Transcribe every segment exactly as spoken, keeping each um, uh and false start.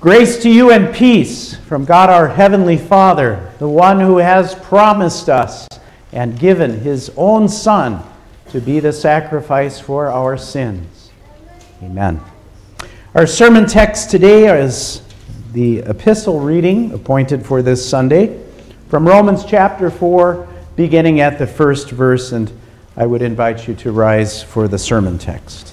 Grace to you and peace from God our Heavenly Father, the one who has promised us and given his own Son to be the sacrifice for our sins. Amen. Our sermon text today is the epistle reading appointed for this Sunday from Romans chapter four, beginning at the first verse, and I would invite you to rise for the sermon text.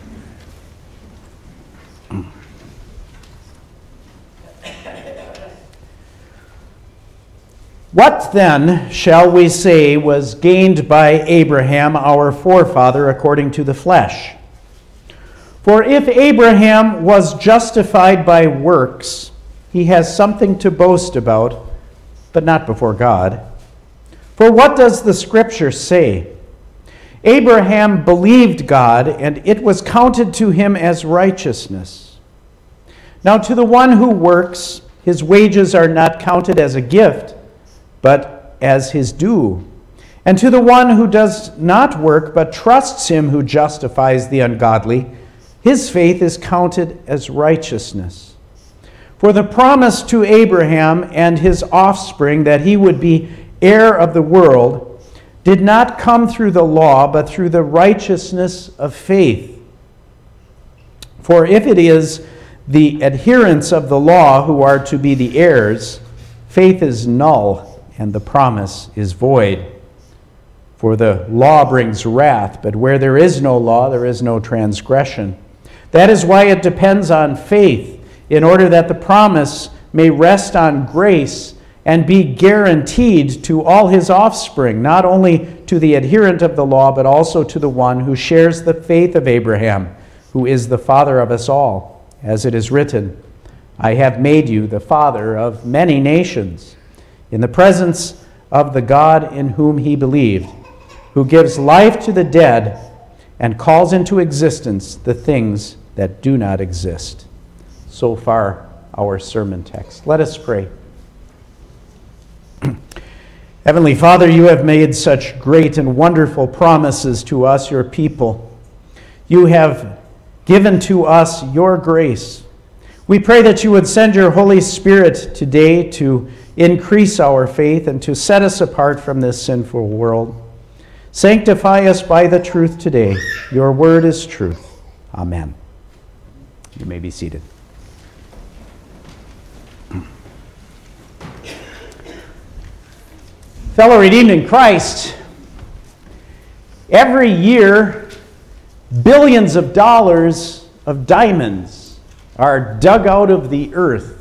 What then shall we say was gained by Abraham our forefather according to the flesh? For if Abraham was justified by works, he has something to boast about, but not before God. For what does the Scripture say? Abraham believed God, and it was counted to him as righteousness. Now to the one who works, his wages are not counted as a gift, but as his due. And to the one who does not work, but trusts him who justifies the ungodly, his faith is counted as righteousness. For the promise to Abraham and his offspring that he would be heir of the world did not come through the law, but through the righteousness of faith. For if it is the adherents of the law who are to be the heirs, faith is null, and the promise is void. For the law brings wrath, but where there is no law, there is no transgression. That is why it depends on faith, in order that the promise may rest on grace and be guaranteed to all his offspring, not only to the adherent of the law, but also to the one who shares the faith of Abraham, who is the father of us all. As it is written, I have made you the father of many nations, in the presence of the God in whom he believed, who gives life to the dead and calls into existence the things that do not exist. So far, our sermon text. Let us pray. Heavenly Father, you have made such great and wonderful promises to us, your people. You have given to us your grace. We pray that you would send your Holy Spirit today to increase our faith and to set us apart from this sinful world. Sanctify us by the truth today. Your word is truth. Amen. You may be seated. Fellow redeemed in Christ, every year, billions of dollars of diamonds are dug out of the earth.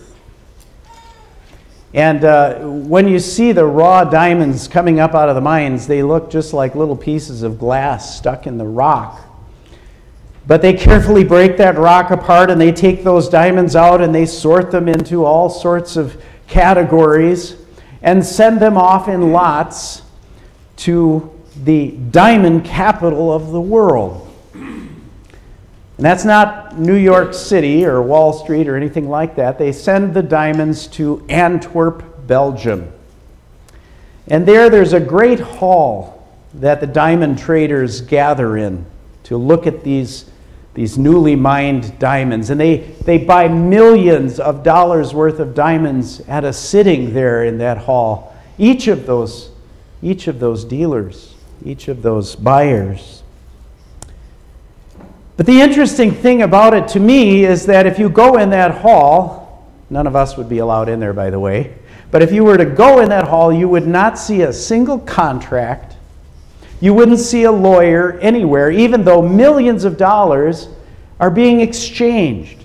And uh, when you see the raw diamonds coming up out of the mines, they look just like little pieces of glass stuck in the rock. But they carefully break that rock apart, and they take those diamonds out and they sort them into all sorts of categories and send them off in lots to the diamond capital of the world. And that's not New York City or Wall Street or anything like that. They send the diamonds to Antwerp, Belgium. And there, there's a great hall that the diamond traders gather in to look at these, these newly mined diamonds. And they, they buy millions of dollars worth of diamonds at a sitting there in that hall. Each of those, each of those dealers, each of those buyers. But the interesting thing about it to me is that if you go in that hall, none of us would be allowed in there, by the way, but if you were to go in that hall, you would not see a single contract. You wouldn't see a lawyer anywhere, even though millions of dollars are being exchanged.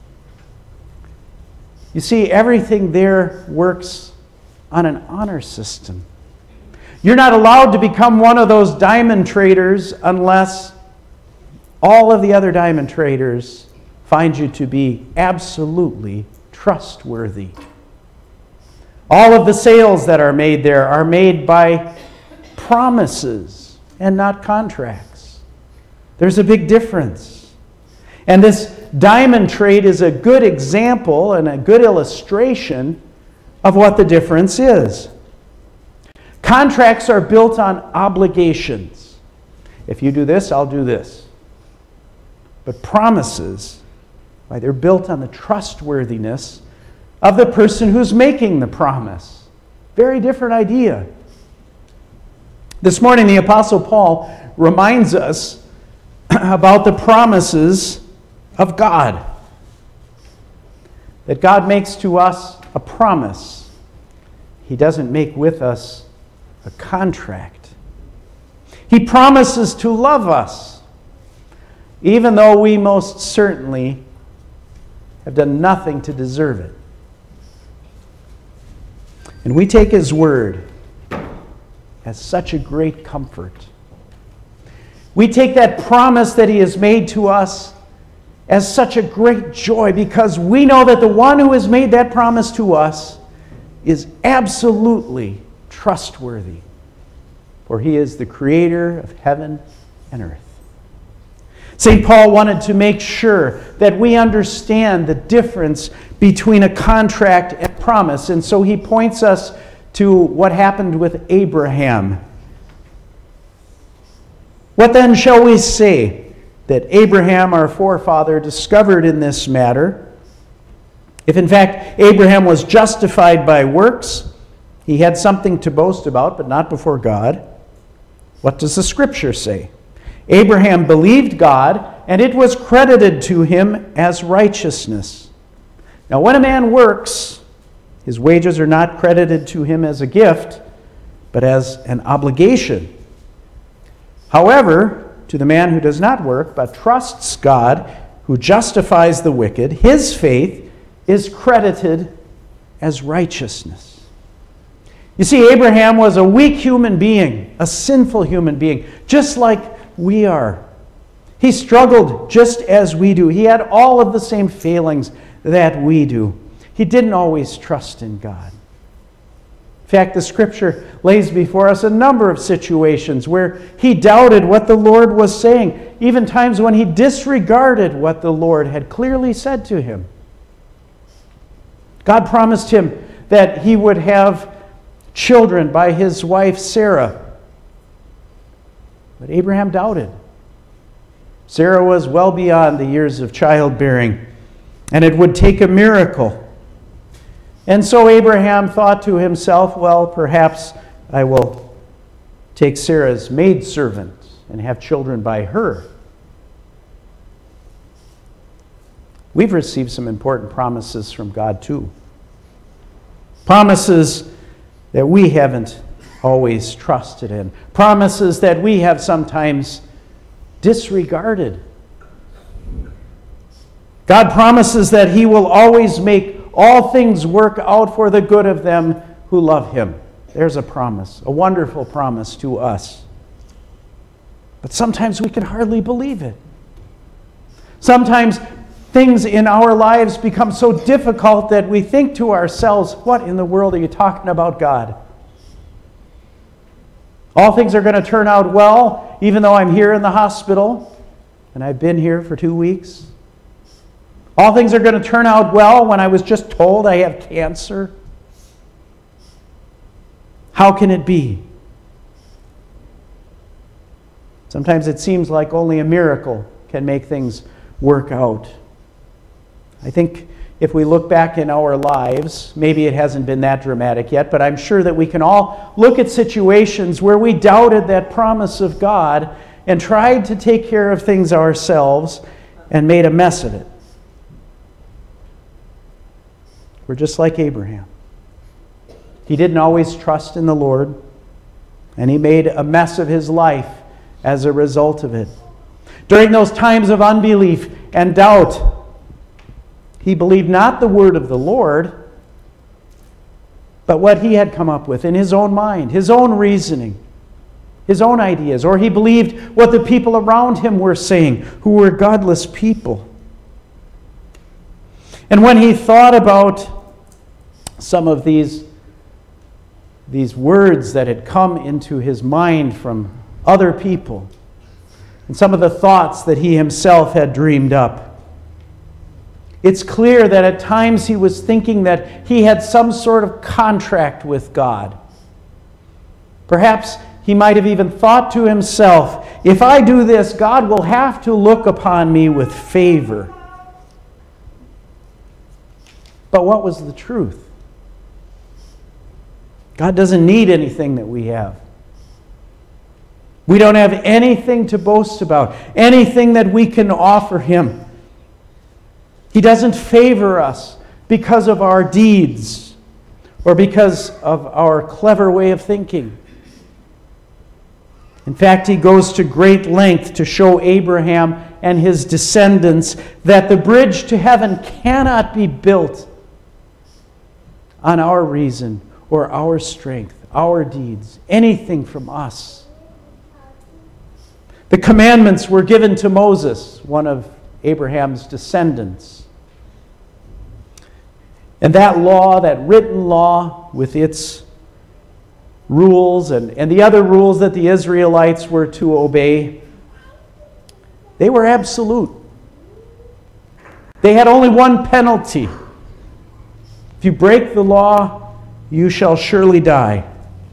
You see, everything there works on an honor system. You're not allowed to become one of those diamond traders unless all of the other diamond traders find you to be absolutely trustworthy. All of the sales that are made there are made by promises and not contracts. There's a big difference. And this diamond trade is a good example and a good illustration of what the difference is. Contracts are built on obligations. If you do this, I'll do this. But promises Why, they're built on the trustworthiness of the person who's making the promise. Very different idea. This morning, the Apostle Paul reminds us about the promises of God. That God makes to us a promise. He doesn't make with us a contract. He promises to love us, even though we most certainly have done nothing to deserve it. And we take His word as such a great comfort. We take that promise that He has made to us as such a great joy, because we know that the one who has made that promise to us is absolutely trustworthy, for He is the creator of heaven and earth. Saint Paul wanted to make sure that we understand the difference between a contract and promise, and so he points us to what happened with Abraham. What then shall we say that Abraham, our forefather, discovered in this matter? If in fact Abraham was justified by works, he had something to boast about, but not before God. What does the Scripture say? Abraham believed God, and it was credited to him as righteousness. Now, when a man works, his wages are not credited to him as a gift, but as an obligation. However, to the man who does not work, but trusts God, who justifies the wicked, his faith is credited as righteousness. You see, Abraham was a weak human being, a sinful human being, just like we are. He struggled just as we do. He had all of the same failings that we do. He didn't always trust in God. In fact, the Scripture lays before us a number of situations where he doubted what the Lord was saying, even times when he disregarded what the Lord had clearly said to him. God promised him that he would have children by his wife Sarah. But Abraham doubted. Sarah was well beyond the years of childbearing, and it would take a miracle. And so Abraham thought to himself, well, perhaps I will take Sarah's maidservant and have children by her. We've received some important promises from God too. Promises that we haven't always trusted in. Promises that we have sometimes disregarded. God promises that He will always make all things work out for the good of them who love Him. There's a promise, a wonderful promise to us. But sometimes we can hardly believe it. Sometimes things in our lives become so difficult that we think to ourselves, what in the world are you talking about, God? All things are going to turn out well, even though I'm here in the hospital, and I've been here for two weeks. All things are going to turn out well when I was just told I have cancer. How can it be? Sometimes it seems like only a miracle can make things work out. I think if we look back in our lives, maybe it hasn't been that dramatic yet, but I'm sure that we can all look at situations where we doubted that promise of God and tried to take care of things ourselves and made a mess of it. We're just like Abraham. He didn't always trust in the Lord, and he made a mess of his life as a result of it. During those times of unbelief and doubt, he believed not the word of the Lord, but what he had come up with in his own mind, his own reasoning, his own ideas, or he believed what the people around him were saying, who were godless people. And when he thought about some of these, these words that had come into his mind from other people, and some of the thoughts that he himself had dreamed up, it's clear that at times he was thinking that he had some sort of contract with God. Perhaps he might have even thought to himself, if I do this, God will have to look upon me with favor. But what was the truth? God doesn't need anything that we have. We don't have anything to boast about, anything that we can offer Him. He doesn't favor us because of our deeds or because of our clever way of thinking. In fact, He goes to great length to show Abraham and his descendants that the bridge to heaven cannot be built on our reason or our strength, our deeds, anything from us. The commandments were given to Moses, one of Abraham's descendants. And that law, that written law with its rules and, and the other rules that the Israelites were to obey, they were absolute. They had only one penalty. If you break the law, you shall surely die.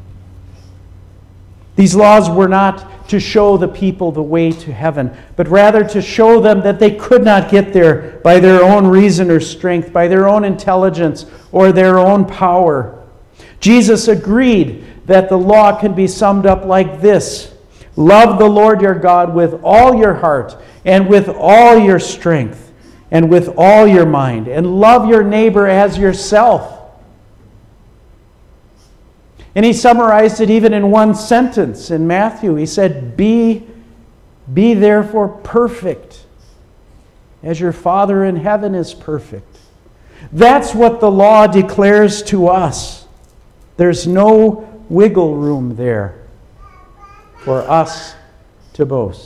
These laws were not to show the people the way to heaven, but rather to show them that they could not get there by their own reason or strength, by their own intelligence or their own power. Jesus agreed that the law can be summed up like this: love the Lord your God with all your heart and with all your strength and with all your mind, and love your neighbor as yourself. And he summarized it even in one sentence in Matthew. He said, Be, be therefore perfect, as your Father in heaven is perfect. That's what the law declares to us. There's no wiggle room there for us to boast.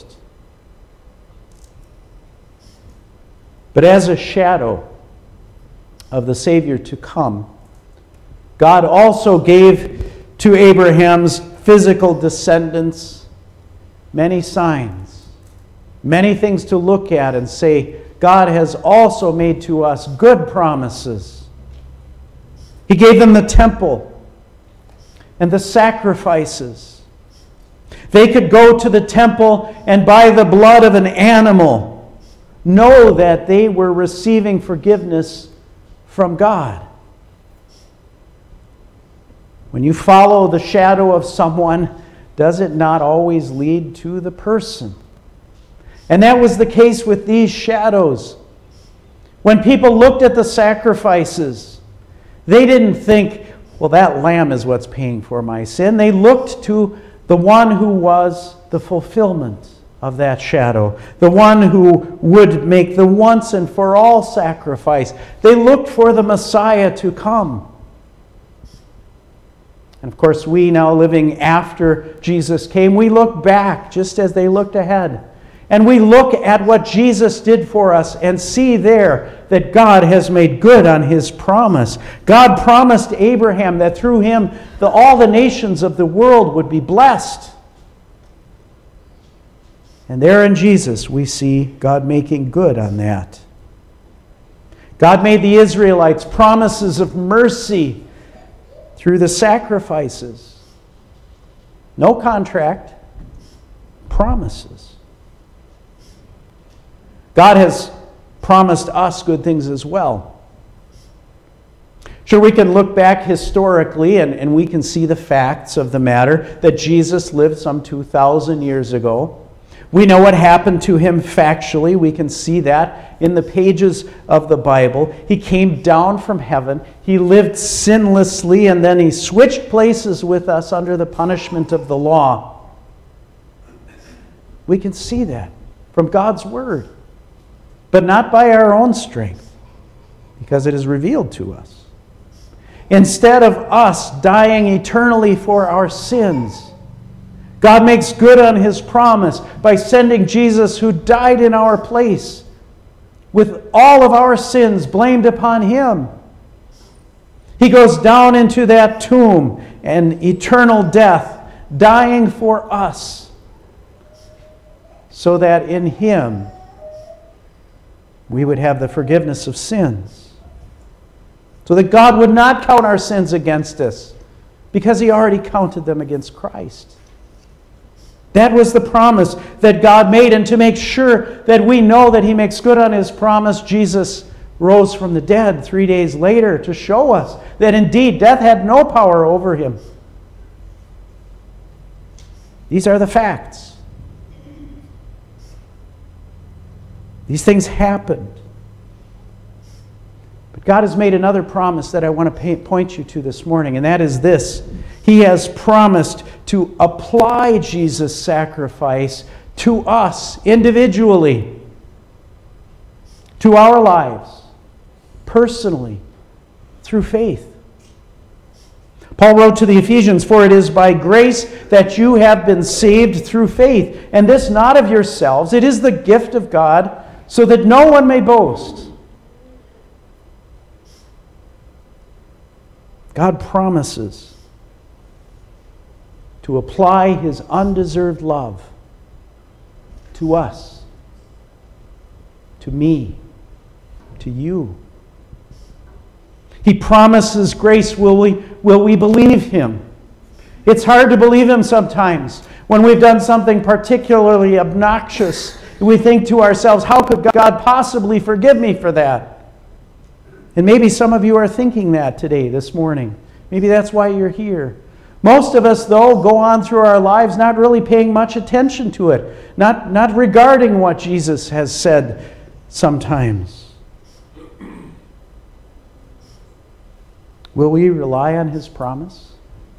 But as a shadow of the Savior to come, God also gave to Abraham's physical descendants many signs, many things to look at and say, God has also made to us good promises. He gave them the temple and the sacrifices. They could go to the temple and by the blood of an animal know that they were receiving forgiveness from God. When you follow the shadow of someone, does it not always lead to the person? And that was the case with these shadows. When people looked at the sacrifices, they didn't think, well, that lamb is what's paying for my sin. They looked to the one who was the fulfillment of that shadow, the one who would make the once and for all sacrifice. They looked for the Messiah to come. And of course, we now living after Jesus came, we look back just as they looked ahead. And we look at what Jesus did for us and see there that God has made good on His promise. God promised Abraham that through him the, all the nations of the world would be blessed. And there in Jesus we see God making good on that. God made the Israelites promises of mercy through the sacrifices. No contract, promises. God has promised us good things as well. Sure, we can look back historically and, and we can see the facts of the matter that Jesus lived some two thousand years ago. We know what happened to him factually. We can see that in the pages of the Bible. He came down from heaven. He lived sinlessly, and then he switched places with us under the punishment of the law. We can see that from God's Word, but not by our own strength, because it is revealed to us. Instead of us dying eternally for our sins, God makes good on His promise by sending Jesus, who died in our place, with all of our sins blamed upon Him. He goes down into that tomb and eternal death, dying for us, so that in Him we would have the forgiveness of sins. So that God would not count our sins against us, because He already counted them against Christ. That was the promise that God made, and to make sure that we know that He makes good on His promise, Jesus rose from the dead three days later to show us that indeed death had no power over him. These are the facts. These things happened. But God has made another promise that I want to pay, point you to this morning, and that is this. He has promised to apply Jesus' sacrifice to us individually, to our lives, personally, through faith. Paul wrote to the Ephesians, "For it is by grace that you have been saved through faith, and this not of yourselves, it is the gift of God, so that no one may boast." God promises to apply His undeserved love to us, to me, to you. He promises grace. Will we, will we believe Him? It's hard to believe Him sometimes when we've done something particularly obnoxious. We think to ourselves, how could God possibly forgive me for that? And maybe some of you are thinking that today, this morning. Maybe that's why you're here. Most of us, though, go on through our lives not really paying much attention to it, not, not regarding what Jesus has said sometimes. Will we rely on His promise?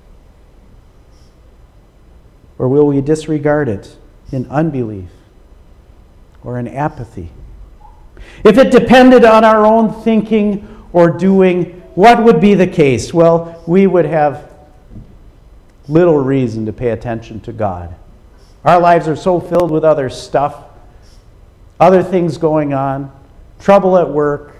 Or will we disregard it in unbelief or in apathy? If it depended on our own thinking or doing, what would be the case? Well, we would have little reason to pay attention to God. Our lives are so filled with other stuff, other things going on, trouble at work.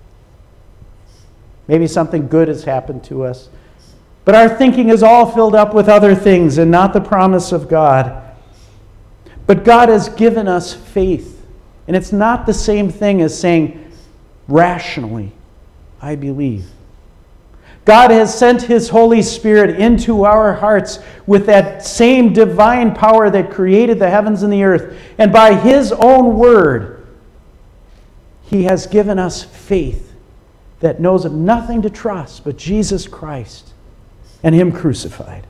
Maybe something good has happened to us. But our thinking is all filled up with other things and not the promise of God. But God has given us faith. And it's not the same thing as saying rationally, I believe. God has sent His Holy Spirit into our hearts with that same divine power that created the heavens and the earth. And by His own word, He has given us faith that knows of nothing to trust but Jesus Christ and Him crucified.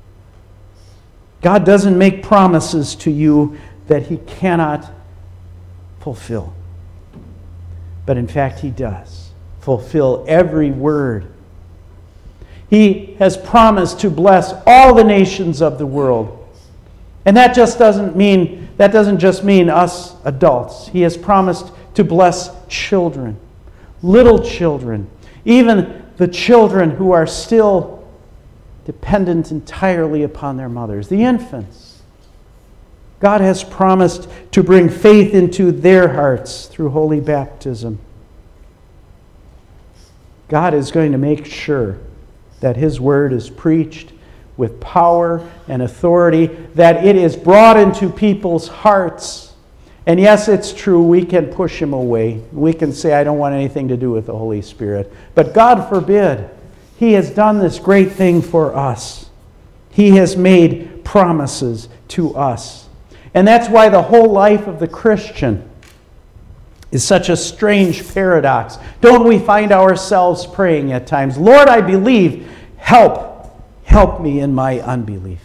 God doesn't make promises to you that He cannot fulfill. But in fact, He does fulfill every word. He has promised to bless all the nations of the world. And that just doesn't mean, that doesn't just mean us adults. He has promised to bless children, little children, even the children who are still dependent entirely upon their mothers, the infants. God has promised to bring faith into their hearts through holy baptism. God is going to make sure that His word is preached with power and authority, that it is brought into people's hearts. And yes, it's true, we can push Him away. We can say, I don't want anything to do with the Holy Spirit. But God forbid. He has done this great thing for us. He has made promises to us. And that's why the whole life of the Christian is such a strange paradox. Don't we find ourselves praying at times, Lord, I believe, help, help me in my unbelief.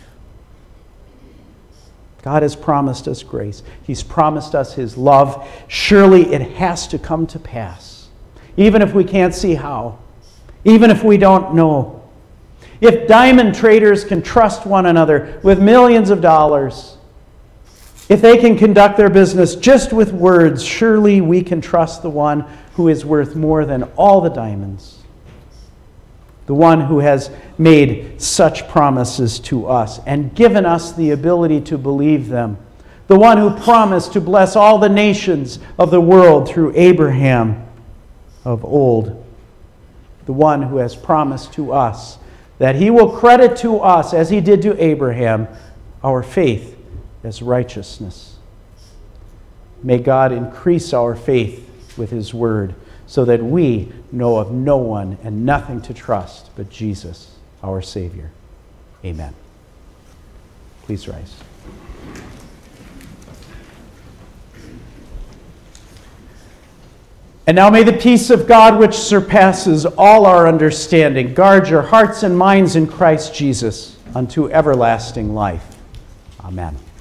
God has promised us grace. He's promised us His love. Surely it has to come to pass, even if we can't see how, even if we don't know. If diamond traders can trust one another with millions of dollars, if they can conduct their business just with words, surely we can trust the one who is worth more than all the diamonds. The one who has made such promises to us and given us the ability to believe them. The one who promised to bless all the nations of the world through Abraham of old. The one who has promised to us that He will credit to us, as He did to Abraham, our faith as righteousness. May God increase our faith with His word so that we know of no one and nothing to trust but Jesus, our Savior. Amen. Please rise. And now may the peace of God, which surpasses all our understanding, guard your hearts and minds in Christ Jesus unto everlasting life. Amen.